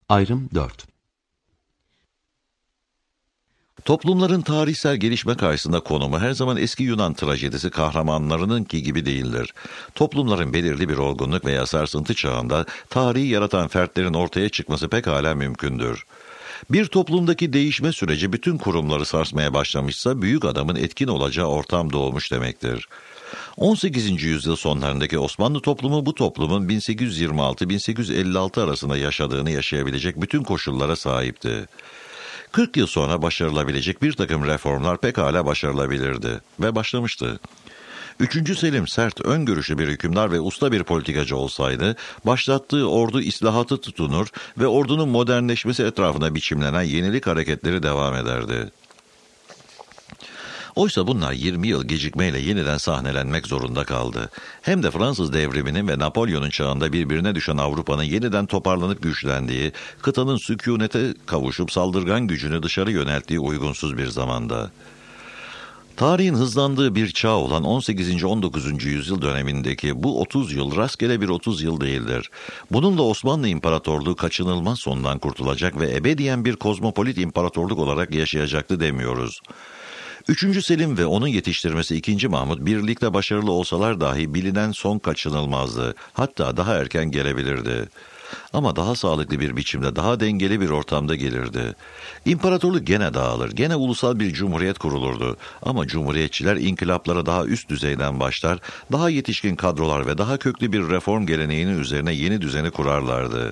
Ayrım 4. Toplumların tarihsel gelişme karşısında konumu her zaman eski Yunan trajedisi kahramanlarınınki gibi değildir. Toplumların belirli bir olgunluk veya sarsıntı çağında tarihi yaratan fertlerin ortaya çıkması pekala mümkündür. Bir toplumdaki değişme süreci bütün kurumları sarsmaya başlamışsa büyük adamın etkin olacağı ortam doğmuş demektir. 18. yüzyıl sonlarındaki Osmanlı toplumu bu toplumun 1826-1856 arasında yaşadığını yaşayabilecek bütün koşullara sahipti. 40 yıl sonra başarılabilecek bir takım reformlar pekala başarılabilirdi ve başlamıştı. 3. Selim sert, öngörüşlü bir hükümdar ve usta bir politikacı olsaydı, başlattığı ordu islahatı tutunur ve ordunun modernleşmesi etrafına biçimlenen yenilik hareketleri devam ederdi. Oysa bunlar 20 yıl gecikmeyle yeniden sahnelenmek zorunda kaldı. Hem de Fransız devriminin ve Napolyon'un çağında birbirine düşen Avrupa'nın yeniden toparlanıp güçlendiği, kıtanın sükunete kavuşup saldırgan gücünü dışarı yönelttiği uygunsuz bir zamanda. Tarihin hızlandığı bir çağ olan 18. 19. yüzyıl dönemindeki bu 30 yıl rastgele bir 30 yıl değildir. Bununla Osmanlı İmparatorluğu kaçınılmaz sondan kurtulacak ve ebediyen bir kozmopolit imparatorluk olarak yaşayacaktı demiyoruz. 3. Selim ve onun yetiştirmesi 2. Mahmut birlikte başarılı olsalar dahi bilinen son kaçınılmazdı. Hatta daha erken gelebilirdi. Ama daha sağlıklı bir biçimde, daha dengeli bir ortamda gelirdi. İmparatorluk gene dağılır, gene ulusal bir cumhuriyet kurulurdu. Ama cumhuriyetçiler inkılaplara daha üst düzeyden başlar, daha yetişkin kadrolar ve daha köklü bir reform geleneğinin üzerine yeni düzeni kurarlardı.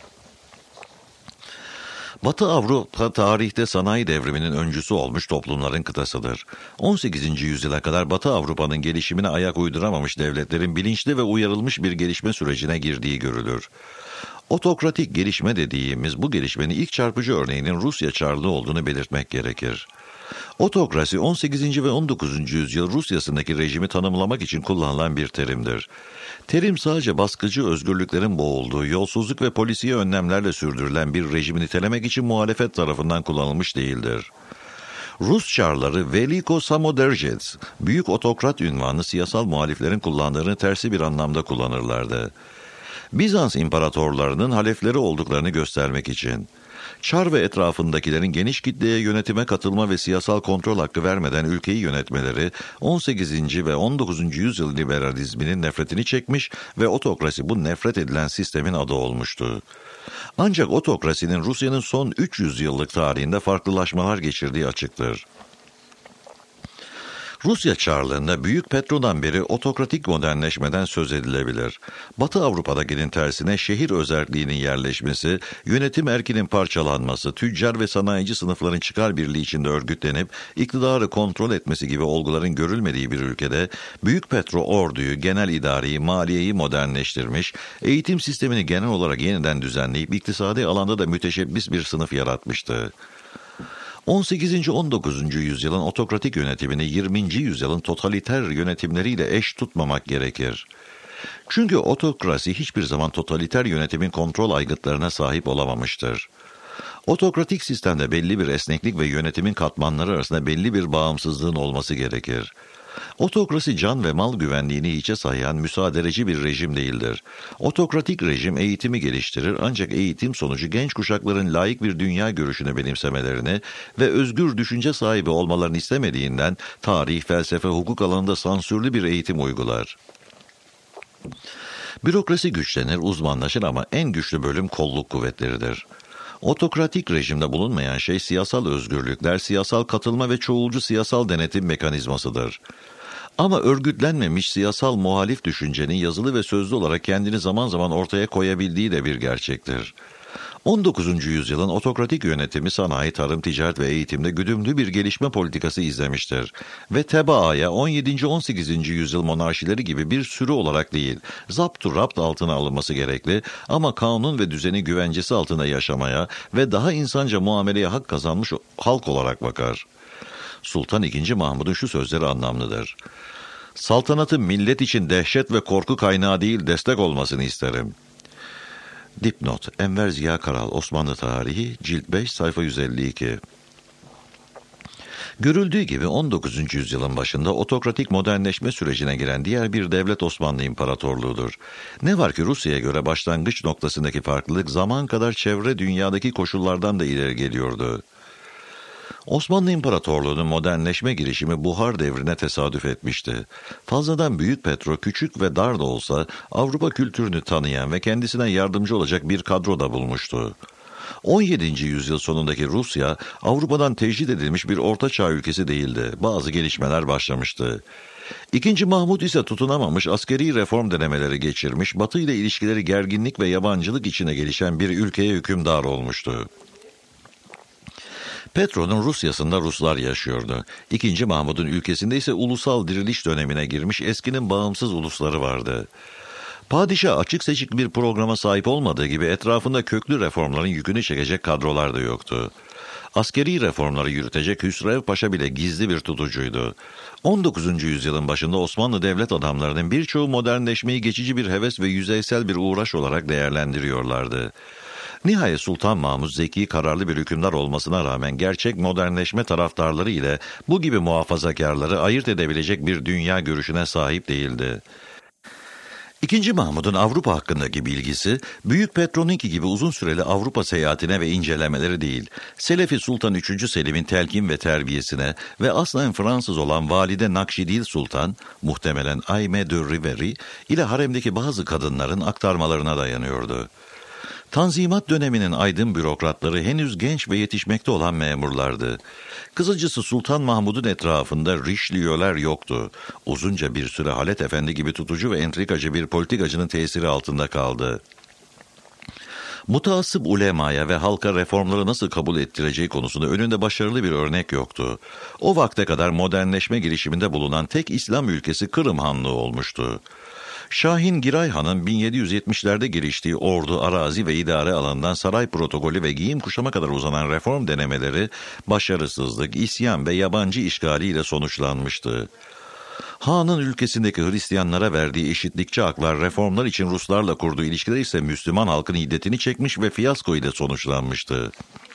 Batı Avrupa tarihte sanayi devriminin öncüsü olmuş toplumların kıtasıdır. 18. yüzyıla kadar Batı Avrupa'nın gelişimine ayak uyduramamış devletlerin bilinçli ve uyarılmış bir gelişme sürecine girdiği görülür. Otokratik gelişme dediğimiz bu gelişmenin ilk çarpıcı örneğinin Rusya Çarlığı olduğunu belirtmek gerekir. Otokrasi 18. ve 19. yüzyıl Rusya'sındaki rejimi tanımlamak için kullanılan bir terimdir. Terim sadece baskıcı özgürlüklerin boğulduğu, yolsuzluk ve polisiye önlemlerle sürdürülen bir rejimi nitelemek için muhalefet tarafından kullanılmış değildir. Rus Çarları Veliko Samodержец, büyük otokrat ünvanı siyasal muhaliflerin kullandığını tersi bir anlamda kullanırlardı. Bizans imparatorlarının halefleri olduklarını göstermek için. Çar ve etrafındakilerin geniş kitleye yönetime katılma ve siyasal kontrol hakkı vermeden ülkeyi yönetmeleri 18. ve 19. yüzyıl liberalizminin nefretini çekmiş ve otokrasi bu nefret edilen sistemin adı olmuştu. Ancak otokrasinin Rusya'nın son 300 yıllık tarihinde farklılaşmalar geçirdiği açıktır. Rusya Çarlığı'nda Büyük Petro'dan beri otokratik modernleşmeden söz edilebilir. Batı Avrupa'dakinin tersine şehir özerkliğinin yerleşmesi, yönetim erkinin parçalanması, tüccar ve sanayici sınıfların çıkar birliği içinde örgütlenip iktidarı kontrol etmesi gibi olguların görülmediği bir ülkede Büyük Petro orduyu, genel idareyi, maliyeyi modernleştirmiş, eğitim sistemini genel olarak yeniden düzenleyip iktisadi alanda da müteşebbis bir sınıf yaratmıştı. 18. 19. yüzyılın otokratik yönetimini 20. yüzyılın totaliter yönetimleriyle eş tutmamak gerekir. Çünkü otokrasi hiçbir zaman totaliter yönetimin kontrol aygıtlarına sahip olamamıştır. Otokratik sistemde belli bir esneklik ve yönetimin katmanları arasında belli bir bağımsızlığın olması gerekir. Otokrasi can ve mal güvenliğini hiçe sayan müsaadereci bir rejim değildir. Otokratik rejim eğitimi geliştirir ancak eğitim sonucu genç kuşakların layık bir dünya görüşünü benimsemelerini ve özgür düşünce sahibi olmalarını istemediğinden tarih, felsefe, hukuk alanında sansürlü bir eğitim uygular. Bürokrasi güçlenir, uzmanlaşır ama en güçlü bölüm kolluk kuvvetleridir. Otokratik rejimde bulunmayan şey siyasal özgürlükler, siyasal katılma ve çoğulcu siyasal denetim mekanizmasıdır. Ama örgütlenmemiş siyasal muhalif düşüncenin yazılı ve sözlü olarak kendini zaman zaman ortaya koyabildiği de bir gerçektir. 19. yüzyılın otokratik yönetimi sanayi, tarım, ticaret ve eğitimde güdümlü bir gelişme politikası izlemiştir. Ve tebaaya 17. 18. yüzyıl monarşileri gibi bir sürü olarak değil, zaptu rapt altına alınması gerekli ama kanun ve düzeni güvencesi altında yaşamaya ve daha insanca muameleye hak kazanmış halk olarak bakar. Sultan II. Mahmud'un şu sözleri anlamlıdır. Saltanatın millet için dehşet ve korku kaynağı değil destek olmasını isterim. Dipnot: Enver Ziya Karal, Osmanlı Tarihi, Cilt 5, sayfa 152. Görüldüğü gibi 19. yüzyılın başında otokratik modernleşme sürecine giren diğer bir devlet Osmanlı İmparatorluğu'dur. Ne var ki Rusya'ya göre başlangıç noktasındaki farklılık zaman kadar çevre dünyadaki koşullardan da ileri geliyordu. Osmanlı İmparatorluğu'nun modernleşme girişimi buhar devrine tesadüf etmişti. Fazladan büyük Petro küçük ve dar da olsa Avrupa kültürünü tanıyan ve kendisine yardımcı olacak bir kadro da bulmuştu. 17. yüzyıl sonundaki Rusya, Avrupa'dan tecrit edilmiş bir ortaçağ ülkesi değildi. Bazı gelişmeler başlamıştı. İkinci Mahmut ise tutunamamış, askeri reform denemeleri geçirmiş, Batı ile ilişkileri gerginlik ve yabancılık içine gelişen bir ülkeye hükümdar olmuştu. Petro'nun Rusya'sında Ruslar yaşıyordu. İkinci Mahmud'un ülkesinde ise ulusal diriliş dönemine girmiş eskinin bağımsız ulusları vardı. Padişah açık seçik bir programa sahip olmadığı gibi etrafında köklü reformların yükünü çekecek kadrolar da yoktu. Askeri reformları yürütecek Hüsrev Paşa bile gizli bir tutucuydu. 19. yüzyılın başında Osmanlı devlet adamlarının birçoğu modernleşmeyi geçici bir heves ve yüzeysel bir uğraş olarak değerlendiriyorlardı. Nihayet Sultan Mahmud zeki, kararlı bir hükümdar olmasına rağmen gerçek modernleşme taraftarları ile bu gibi muhafazakarları ayırt edebilecek bir dünya görüşüne sahip değildi. İkinci Mahmud'un Avrupa hakkındaki bilgisi, Büyük Petro'nunki gibi uzun süreli Avrupa seyahatine ve incelemeleri değil, Selefi Sultan 3. Selim'in telkin ve terbiyesine ve aslen Fransız olan Valide Nakşidil Sultan, muhtemelen Aimé de Riveri ile haremdeki bazı kadınların aktarmalarına dayanıyordu. Tanzimat döneminin aydın bürokratları henüz genç ve yetişmekte olan memurlardı. Kısacası Sultan Mahmud'un etrafında Richelieu'ler yoktu. Uzunca bir süre Halet Efendi gibi tutucu ve entrikacı bir politikacının tesiri altında kaldı. Mutaassıp ulemaya ve halka reformları nasıl kabul ettireceği konusunda önünde başarılı bir örnek yoktu. O vakte kadar modernleşme girişiminde bulunan tek İslam ülkesi Kırım Hanlığı olmuştu. Şahin Giray Han'ın 1770'lerde giriştiği ordu, arazi ve idare alanından saray protokolü ve giyim kuşama kadar uzanan reform denemeleri başarısızlık, isyan ve yabancı işgaliyle sonuçlanmıştı. Han'ın ülkesindeki Hristiyanlara verdiği eşitlikçi haklar, reformlar için Ruslarla kurduğu ilişkiler ise Müslüman halkın hiddetini çekmiş ve fiyasko ile sonuçlanmıştı.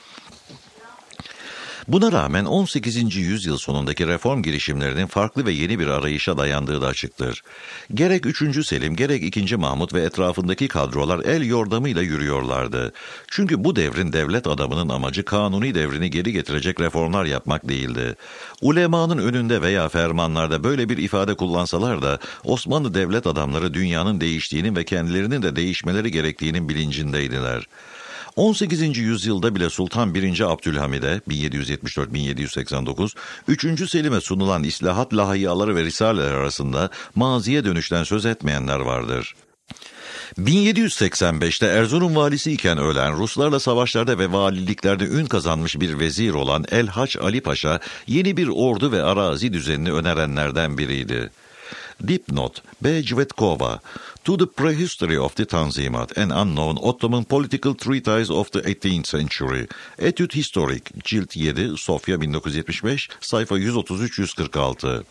Buna rağmen 18. yüzyıl sonundaki reform girişimlerinin farklı ve yeni bir arayışa dayandığı da açıktır. Gerek 3. Selim, gerek 2. Mahmut ve etrafındaki kadrolar el yordamıyla yürüyorlardı. Çünkü bu devrin devlet adamının amacı kanuni devrini geri getirecek reformlar yapmak değildi. Ulemanın önünde veya fermanlarda böyle bir ifade kullansalar da Osmanlı devlet adamları dünyanın değiştiğinin ve kendilerinin de değişmeleri gerektiğinin bilincindeydiler. 18. yüzyılda bile Sultan 1. Abdülhamid'e 1774-1789, 3. Selim'e sunulan islahat lahiyaları ve risaleler arasında maziye dönüşten söz etmeyenler vardır. 1785'te Erzurum valisi iken ölen, Ruslarla savaşlarda ve valiliklerde ün kazanmış bir vezir olan El-Haç Ali Paşa yeni bir ordu ve arazi düzenini önerenlerden biriydi. Dipnot B. Cvetkova, To the Prehistory of the Tanzimat, an Unknown Ottoman Political Treatise of the 18th Century. Etüt Historik, Cilt 7, Sofya 1975, sayfa 133-146.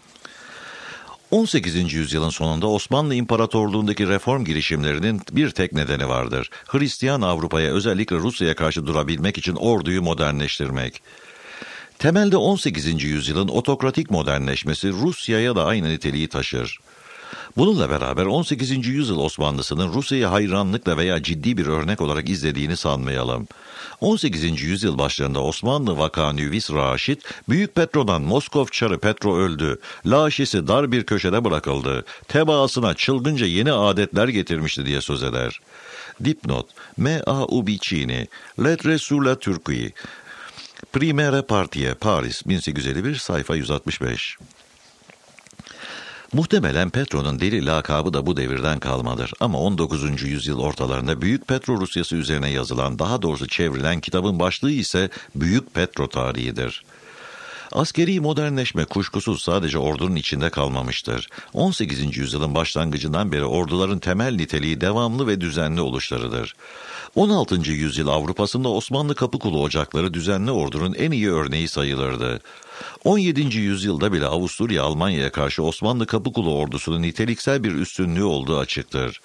18. yüzyılın sonunda Osmanlı İmparatorluğu'ndaki reform girişimlerinin bir tek nedeni vardır. Hristiyan Avrupa'ya, özellikle Rusya'ya karşı durabilmek için orduyu modernleştirmek. Temelde 18. yüzyılın otokratik modernleşmesi Rusya'ya da aynı niteliği taşır. Bununla beraber 18. yüzyıl Osmanlısının Rusya'yı hayranlıkla veya ciddi bir örnek olarak izlediğini sanmayalım. 18. yüzyıl başlarında Osmanlı Vakanüvis Raşid, Büyük Petro'dan Moskov Çarı Petro öldü, laşesi dar bir köşede bırakıldı, tebaasına çılgınca yeni adetler getirmişti diye söz eder. Dipnot, M.A. Ubicini, Lettre sur la Turquie, Primera Partie, Paris, 1851, sayfa 165. Muhtemelen Petro'nun deli lakabı da bu devirden kalmadır. Ama 19. yüzyıl ortalarında Büyük Petro Rusyası üzerine yazılan, daha doğrusu çevrilen kitabın başlığı ise Büyük Petro tarihidir. Askeri modernleşme kuşkusuz sadece ordunun içinde kalmamıştır. 18. yüzyılın başlangıcından beri orduların temel niteliği devamlı ve düzenli oluşlarıdır. 16. yüzyıl Avrupa'sında Osmanlı Kapıkulu ocakları düzenli ordunun en iyi örneği sayılırdı. 17. yüzyılda bile Avusturya Almanya'ya karşı Osmanlı Kapıkulu ordusunun niteliksel bir üstünlüğü olduğu açıktır.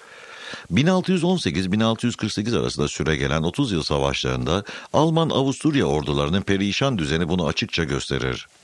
1618-1648 arasında süregelen 30 yıl savaşlarında Alman-Avusturya ordularının perişan düzeni bunu açıkça gösterir.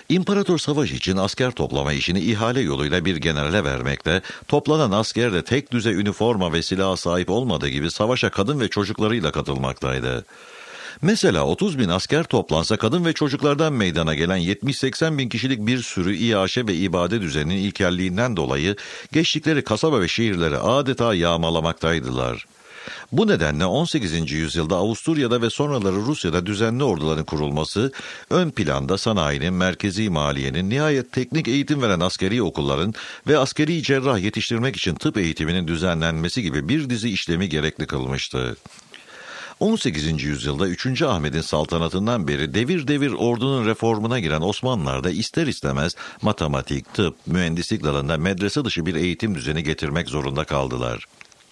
İmparator savaş için asker toplama işini ihale yoluyla bir generale vermekte, toplanan asker de tek düze üniforma ve silaha sahip olmadığı gibi savaşa kadın ve çocuklarıyla katılmaktaydı. Mesela 30 bin asker toplansa kadın ve çocuklardan meydana gelen 70-80 bin kişilik bir sürü iaşe ve ibade düzeninin ilkelliğinden dolayı geçtikleri kasaba ve şehirleri adeta yağmalamaktaydılar. Bu nedenle 18. yüzyılda Avusturya'da ve sonraları Rusya'da düzenli orduların kurulması, ön planda sanayinin, merkezi maliyenin, nihayet teknik eğitim veren askeri okulların ve askeri cerrah yetiştirmek için tıp eğitiminin düzenlenmesi gibi bir dizi işlemi gerekli kılmıştı. 18. yüzyılda 3. Ahmet'in saltanatından beri devir devir ordunun reformuna giren Osmanlılar da ister istemez matematik, tıp, mühendislik dalında medrese dışı bir eğitim düzeni getirmek zorunda kaldılar.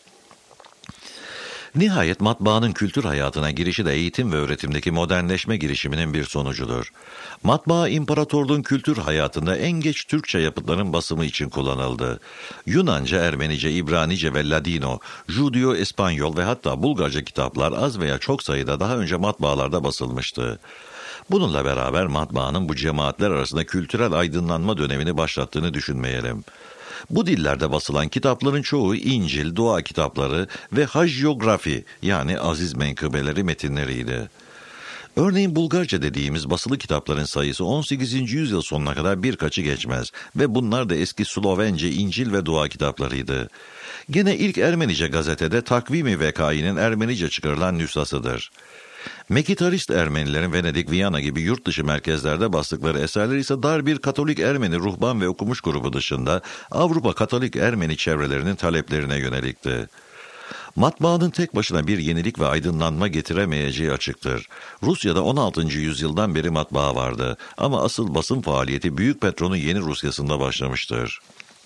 Nihayet matbaanın kültür hayatına girişi de eğitim ve öğretimdeki modernleşme girişiminin bir sonucudur. Matbaa imparatorluğun kültür hayatında en geç Türkçe yapıtların basımı için kullanıldı. Yunanca, Ermenice, İbranice ve Ladino, Judio-İspanyol ve hatta Bulgarca kitaplar az veya çok sayıda daha önce matbaalarda basılmıştı. Bununla beraber matbaanın bu cemaatler arasında kültürel aydınlanma dönemini başlattığını düşünmeyelim. Bu dillerde basılan kitapların çoğu İncil, dua kitapları ve hajyografi yani aziz menkıbeleri metinleriydi. Örneğin Bulgarca dediğimiz basılı kitapların sayısı 18. yüzyıl sonuna kadar birkaçı geçmez ve bunlar da eski Slovence, İncil ve dua kitaplarıydı. Gene ilk Ermenice gazetede Takvim-i Vekai'nin Ermenice çıkarılan nüshasıdır. Mekitarist Ermenilerin Venedik, Viyana gibi yurt dışı merkezlerde bastıkları eserler ise dar bir Katolik Ermeni ruhban ve okumuş grubu dışında Avrupa Katolik Ermeni çevrelerinin taleplerine yönelikti. Matbaanın tek başına bir yenilik ve aydınlanma getiremeyeceği açıktır. Rusya'da 16. yüzyıldan beri matbaa vardı ama asıl basın faaliyeti Büyük Petron'un Yeni Rusyası'nda başlamıştır.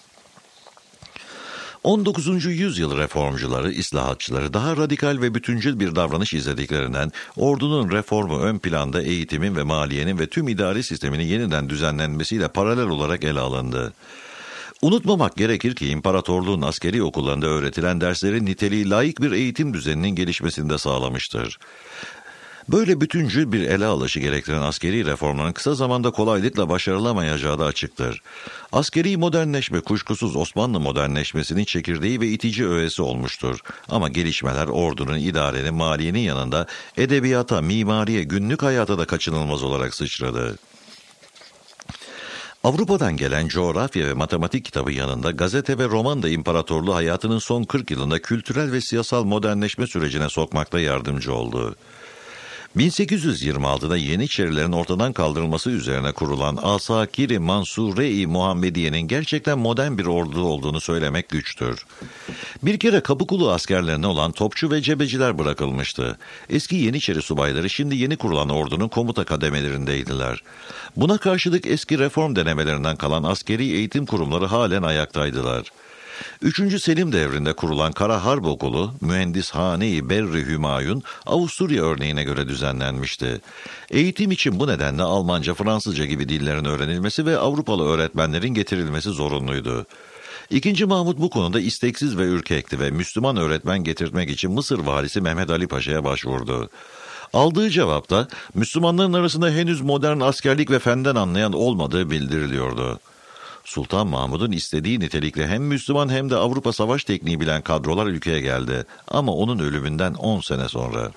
19. yüzyıl reformcuları, islahatçıları daha radikal ve bütüncül bir davranış izlediklerinden ordunun reformu ön planda eğitimin ve maliyenin ve tüm idari sisteminin yeniden düzenlenmesiyle paralel olarak ele alındı. Unutmamak gerekir ki imparatorluğun askeri okullarında öğretilen derslerin niteliği layık bir eğitim düzeninin gelişmesini de sağlamıştır. Böyle bütüncül bir ele alışı gerektiren askeri reformların kısa zamanda kolaylıkla başarılamayacağı da açıktır. Askeri modernleşme kuşkusuz Osmanlı modernleşmesinin çekirdeği ve itici öğesi olmuştur. Ama gelişmeler ordunun, idarenin, maliyenin yanında edebiyata, mimariye, günlük hayata da kaçınılmaz olarak sıçradı. Avrupa'dan gelen coğrafya ve matematik kitabı yanında gazete ve roman da imparatorluğu hayatının son 40 yılında kültürel ve siyasal modernleşme sürecine sokmakta yardımcı oldu. 1826'da Yeniçerilerin ortadan kaldırılması üzerine kurulan Asakir-i Mansure-i Muhammediye'nin gerçekten modern bir ordu olduğunu söylemek güçtür. Bir kere Kapıkulu askerlerine olan topçu ve cebeciler bırakılmıştı. Eski Yeniçeri subayları şimdi yeni kurulan ordunun komuta kademelerindeydiler. Buna karşılık eski reform denemelerinden kalan askeri eğitim kurumları halen ayaktaydılar. 3. Selim devrinde kurulan Kara Harp Okulu, Mühendishane-i Berri Hümayun, Avusturya örneğine göre düzenlenmişti. Eğitim için bu nedenle Almanca, Fransızca gibi dillerin öğrenilmesi ve Avrupalı öğretmenlerin getirilmesi zorunluydu. 2. Mahmut bu konuda isteksiz ve ürkekti ve Müslüman öğretmen getirtmek için Mısır valisi Mehmet Ali Paşa'ya başvurdu. Aldığı cevapta Müslümanların arasında henüz modern askerlik ve fenden anlayan olmadığı bildiriliyordu. Sultan Mahmud'un istediği nitelikle hem Müslüman hem de Avrupa savaş tekniği bilen kadrolar ülkeye geldi ama onun ölümünden 10 sene sonra.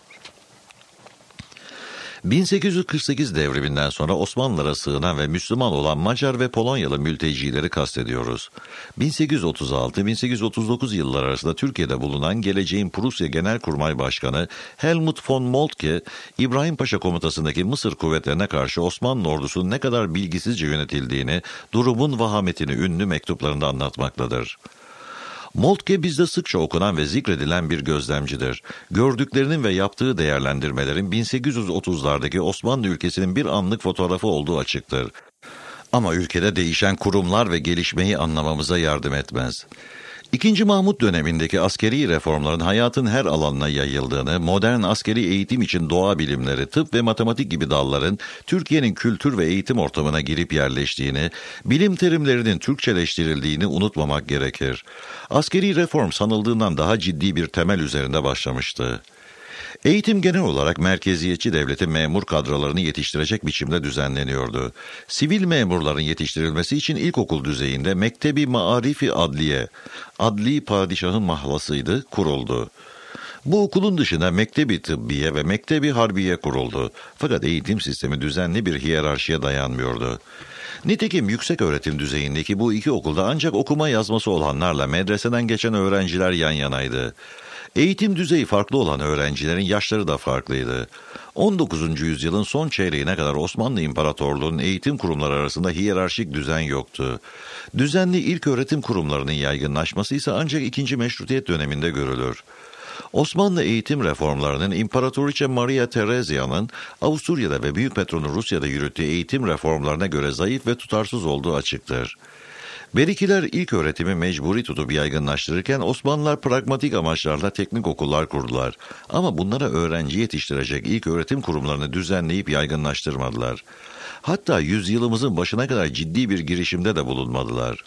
1848 devriminden sonra Osmanlılara sığınan ve Müslüman olan Macar ve Polonyalı mültecileri kastediyoruz. 1836-1839 yılları arasında Türkiye'de bulunan geleceğin Prusya Genelkurmay Başkanı Helmut von Moltke, İbrahim Paşa komutasındaki Mısır kuvvetlerine karşı Osmanlı ordusunun ne kadar bilgisizce yönetildiğini, durumun vahametini ünlü mektuplarında anlatmaktadır. Moltke bizde sıkça okunan ve zikredilen bir gözlemcidir. Gördüklerinin ve yaptığı değerlendirmelerin 1830'lardaki Osmanlı ülkesinin bir anlık fotoğrafı olduğu açıktır. Ama ülkede değişen kurumlar ve gelişmeyi anlamamıza yardım etmez. 2. Mahmut dönemindeki askeri reformların hayatın her alanına yayıldığını, modern askeri eğitim için doğa bilimleri, tıp ve matematik gibi dalların Türkiye'nin kültür ve eğitim ortamına girip yerleştiğini, bilim terimlerinin Türkçeleştirildiğini unutmamak gerekir. Askeri reform sanıldığından daha ciddi bir temel üzerinde başlamıştı. Eğitim genel olarak merkeziyetçi devletin memur kadrolarını yetiştirecek biçimde düzenleniyordu. Sivil memurların yetiştirilmesi için ilkokul düzeyinde Mektebi Maarifi Adliye, Adli Padişahın Mahlasıydı, kuruldu. Bu okulun dışında Mektebi Tıbbiye ve Mektebi Harbiye kuruldu. Fakat eğitim sistemi düzenli bir hiyerarşiye dayanmıyordu. Nitekim yüksek öğretim düzeyindeki bu iki okulda ancak okuma yazması olanlarla medreseden geçen öğrenciler yan yanaydı. Eğitim düzeyi farklı olan öğrencilerin yaşları da farklıydı. 19. yüzyılın son çeyreğine kadar Osmanlı İmparatorluğu'nun eğitim kurumları arasında hiyerarşik düzen yoktu. Düzenli ilköğretim kurumlarının yaygınlaşması ise ancak 2. Meşrutiyet döneminde görülür. Osmanlı eğitim reformlarının İmparatoriçe Maria Therezia'nın Avusturya'da ve Büyük Petro'nun Rusya'da yürüttüğü eğitim reformlarına göre zayıf ve tutarsız olduğu açıktır. Berikiler ilk öğretimi mecburi tutup yaygınlaştırırken Osmanlılar pragmatik amaçlarla teknik okullar kurdular. Ama bunlara öğrenci yetiştirecek ilk öğretim kurumlarını düzenleyip yaygınlaştırmadılar. Hatta yüzyılımızın başına kadar ciddi bir girişimde de bulunmadılar.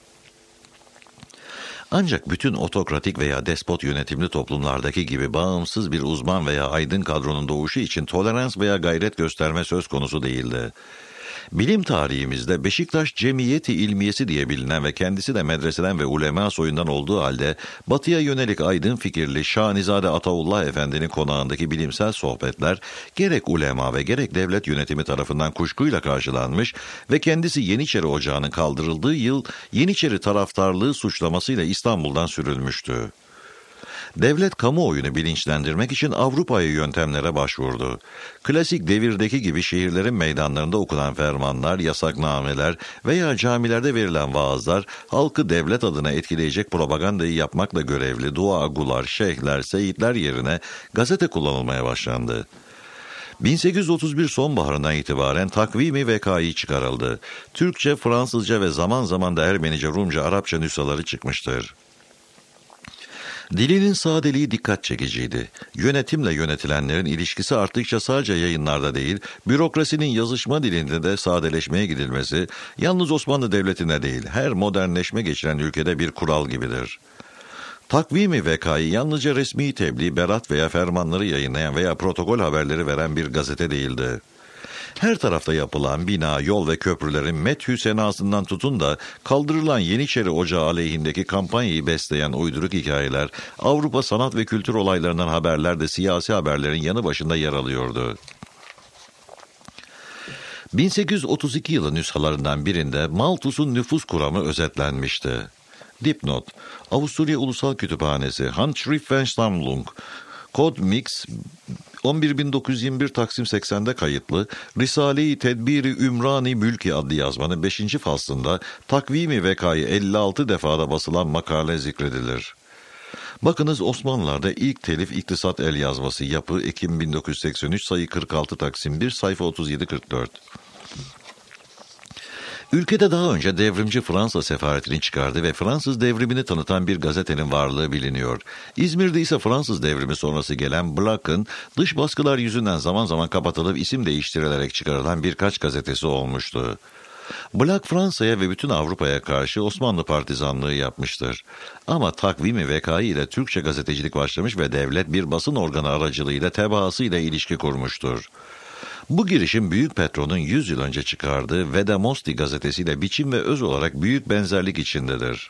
Ancak bütün otokratik veya despot yönetimli toplumlardaki gibi bağımsız bir uzman veya aydın kadronun doğuşu için tolerans veya gayret gösterme söz konusu değildi. Bilim tarihimizde Beşiktaş Cemiyeti İlmiyesi diye bilinen ve kendisi de medreseden ve ulema soyundan olduğu halde batıya yönelik aydın fikirli Şahnizade Ataullah Efendi'nin konağındaki bilimsel sohbetler gerek ulema ve gerek devlet yönetimi tarafından kuşkuyla karşılanmış ve kendisi Yeniçeri Ocağı'nın kaldırıldığı yıl Yeniçeri taraftarlığı suçlamasıyla İstanbul'dan sürülmüştü. Devlet kamuoyunu bilinçlendirmek için Avrupa'ya yöntemlere başvurdu. Klasik devirdeki gibi şehirlerin meydanlarında okunan fermanlar, yasaknameler veya camilerde verilen vaazlar halkı devlet adına etkileyecek propagandayı yapmakla görevli duagular, şeyhler, seyitler yerine gazete kullanılmaya başlandı. 1831 sonbaharından itibaren Takvim-i Vekai çıkarıldı. Türkçe, Fransızca ve zaman zaman da Ermenice, Rumca, Arapça nüshaları çıkmıştır. Dilinin sadeliği dikkat çekiciydi. Yönetimle yönetilenlerin ilişkisi arttıkça sadece yayınlarda değil, bürokrasinin yazışma dilinde de sadeleşmeye gidilmesi, yalnız Osmanlı Devleti'nde değil, her modernleşme geçiren ülkede bir kural gibidir. Takvim-i Vekai yalnızca resmi tebliğ, berat veya fermanları yayınlayan veya protokol haberleri veren bir gazete değildi. Her tarafta yapılan bina, yol ve köprülerin methü senasından tutun da kaldırılan Yeniçeri Ocağı aleyhindeki kampanyayı besleyen uyduruk hikayeler, Avrupa sanat ve kültür olaylarından haberler de siyasi haberlerin yanı başında yer alıyordu. 1832 yılı nüshalarından birinde Malthus'un nüfus kuramı özetlenmişti. Dipnot: Avusturya Ulusal Kütüphanesi, Handschriftsammlung, Kod Mix 11.921 Taksim 80'de kayıtlı Risale-i Tedbiri Ümrani Mülki adlı yazmanın 5. faslında Takvim-i Vekai 56 defada basılan makale zikredilir. Bakınız Osmanlılar'da ilk telif iktisat el yazması yapı Ekim 1983 sayı 46 Taksim 1 sayfa 37-44. Ülkede daha önce devrimci Fransa sefaretini çıkardı ve Fransız devrimini tanıtan bir gazetenin varlığı biliniyor. İzmir'de ise Fransız devrimi sonrası gelen Black'ın dış baskılar yüzünden zaman zaman kapatılıp isim değiştirilerek çıkarılan birkaç gazetesi olmuştu. Black Fransa'ya ve bütün Avrupa'ya karşı Osmanlı partizanlığı yapmıştır. Ama Takvim-i Vekai ile Türkçe gazetecilik başlamış ve devlet bir basın organı aracılığıyla tebaasıyla ilişki kurmuştur. Bu girişim Büyük Petro'nun 100 yıl önce çıkardığı Vedamosti gazetesiyle biçim ve öz olarak büyük benzerlik içindedir.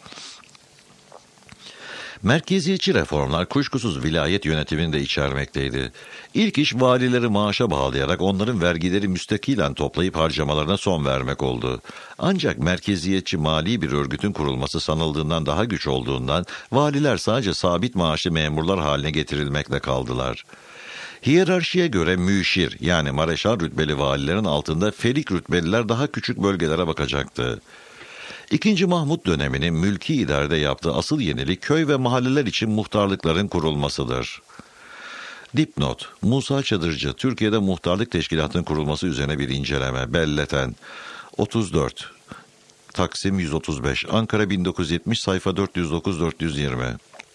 Merkeziyetçi reformlar kuşkusuz vilayet yönetimini de içermekteydi. İlk iş valileri maaşa bağlayarak onların vergileri müstakilen toplayıp harcamalarına son vermek oldu. Ancak merkeziyetçi mali bir örgütün kurulması sanıldığından daha güç olduğundan valiler sadece sabit maaşlı memurlar haline getirilmekle kaldılar. Hiyerarşiye göre müşir yani mareşal rütbeli valilerin altında felik rütbeliler daha küçük bölgelere bakacaktı. İkinci Mahmut döneminin mülki idarede yaptığı asıl yenilik köy ve mahalleler için muhtarlıkların kurulmasıdır. Dipnot: Musa Çadırcı, Türkiye'de muhtarlık teşkilatının kurulması üzerine bir inceleme. Belleten 34 Taksim 135 Ankara 1970 sayfa 409-420.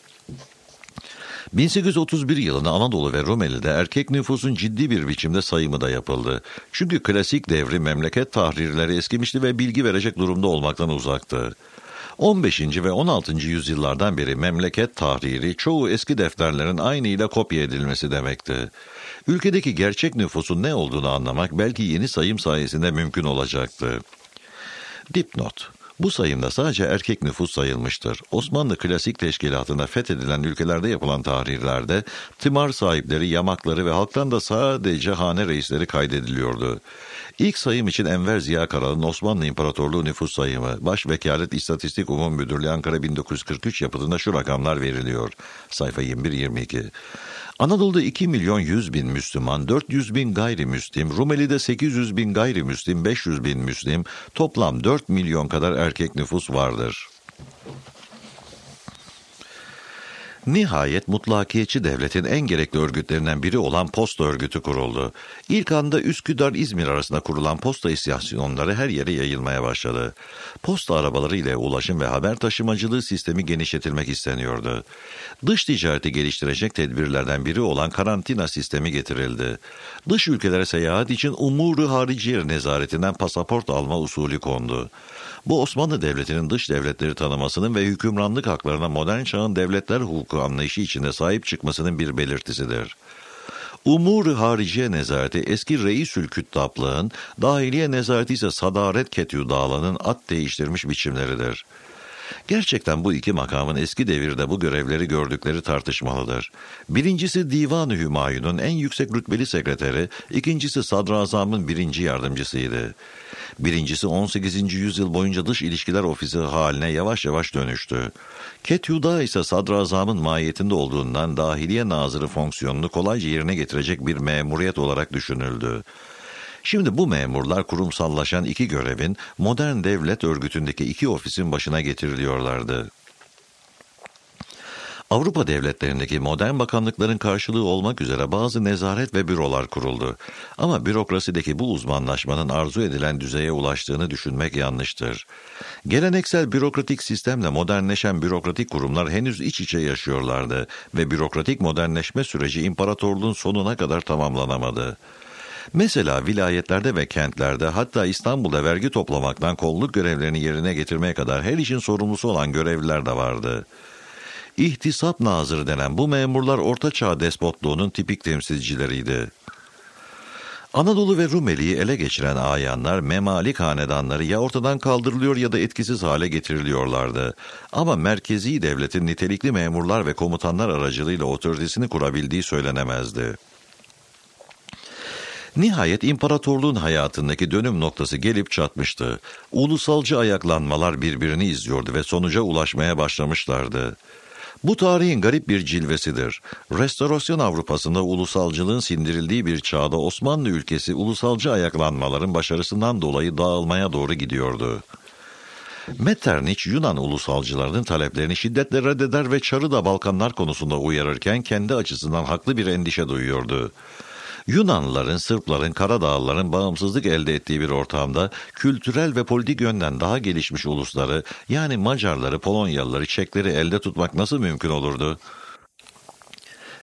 1831 yılında Anadolu ve Rumeli'de erkek nüfusun ciddi bir biçimde sayımı da yapıldı. Çünkü klasik devri memleket tahrirleri eskimişti ve bilgi verecek durumda olmaktan uzaktı. 15. ve 16. yüzyıllardan beri memleket tahriri çoğu eski defterlerin aynıyla kopya edilmesi demekti. Ülkedeki gerçek nüfusun ne olduğunu anlamak belki yeni sayım sayesinde mümkün olacaktı. Dipnot: bu sayımda sadece erkek nüfus sayılmıştır. Osmanlı Klasik Teşkilatı'na fethedilen ülkelerde yapılan tahrirlerde tımar sahipleri, yamakları ve halktan da sadece hane reisleri kaydediliyordu. İlk sayım için Enver Ziya Karal'ın Osmanlı İmparatorluğu nüfus sayımı, Başvekalet İstatistik Umum Müdürlüğü Ankara 1943 yapıtında şu rakamlar veriliyor. Sayfa 21-22. Anadolu'da 2.100.000 Müslüman, 400.000 gayrimüslim, Rumeli'de 800.000 gayrimüslim, 500.000 Müslim, toplam 4 milyon kadar erkek nüfus vardır. Nihayet mutlakiyetçi devletin en gerekli örgütlerinden biri olan posta örgütü kuruldu. İlk anda Üsküdar-İzmir arasında kurulan posta istasyonları her yere yayılmaya başladı. Posta arabaları ile ulaşım ve haber taşımacılığı sistemi genişletilmek isteniyordu. Dış ticareti geliştirecek tedbirlerden biri olan karantina sistemi getirildi. Dış ülkelere seyahat için Umur-u Hariciye nezaretinden pasaport alma usulü kondu. Bu Osmanlı Devleti'nin dış devletleri tanımasının ve hükümranlık haklarına modern çağın devletler hukuku anlayışı içinde sahip çıkmasının bir belirtisidir. Umur-u Hariciye nezareti eski Reisül Küttablığın, dahiliye nezareti ise Sadaret Ketyudala'nın ad değiştirmiş biçimleridir. Gerçekten bu iki makamın eski devirde bu görevleri gördükleri tartışmalıdır. Birincisi Divan-ı Hümayun'un en yüksek rütbeli sekreteri, ikincisi Sadrazam'ın birinci yardımcısıydı. Birincisi 18. yüzyıl boyunca dış ilişkiler ofisi haline yavaş yavaş dönüştü. Ketyuda ise sadrazamın mahiyetinde olduğundan dahiliye nazırı fonksiyonunu kolayca yerine getirecek bir memuriyet olarak düşünüldü. Şimdi bu memurlar kurumsallaşan iki görevin modern devlet örgütündeki iki ofisin başına getiriliyorlardı. Avrupa devletlerindeki modern bakanlıkların karşılığı olmak üzere bazı nezaret ve bürolar kuruldu. Ama bürokrasideki bu uzmanlaşmanın arzu edilen düzeye ulaştığını düşünmek yanlıştır. Geleneksel bürokratik sistemle modernleşen bürokratik kurumlar henüz iç içe yaşıyorlardı ve bürokratik modernleşme süreci imparatorluğun sonuna kadar tamamlanamadı. Mesela vilayetlerde ve kentlerde, hatta İstanbul'da vergi toplamaktan kolluk görevlerini yerine getirmeye kadar her işin sorumlusu olan görevliler de vardı. İhtisap nazırı denen bu memurlar Orta Çağ despotluğunun tipik temsilcileriydi. Anadolu ve Rumeli'yi ele geçiren ayanlar, memalik hanedanları ya ortadan kaldırılıyor ya da etkisiz hale getiriliyorlardı. Ama merkezi devletin nitelikli memurlar ve komutanlar aracılığıyla otoritesini kurabildiği söylenemezdi. Nihayet imparatorluğun hayatındaki dönüm noktası gelip çatmıştı. Ulusalcı ayaklanmalar birbirini izliyordu ve sonuca ulaşmaya başlamışlardı. Bu tarihin garip bir cilvesidir. Restorasyon Avrupa'sında ulusalcılığın sindirildiği bir çağda Osmanlı ülkesi ulusalcı ayaklanmaların başarısından dolayı dağılmaya doğru gidiyordu. Metternich, Yunan ulusalcılarının taleplerini şiddetle reddeder ve Çar'ı da Balkanlar konusunda uyarırken kendi açısından haklı bir endişe duyuyordu. Yunanlıların, Sırpların, Karadağlıların bağımsızlık elde ettiği bir ortamda kültürel ve politik yönden daha gelişmiş ulusları, yani Macarları, Polonyalıları, Çekleri elde tutmak nasıl mümkün olurdu?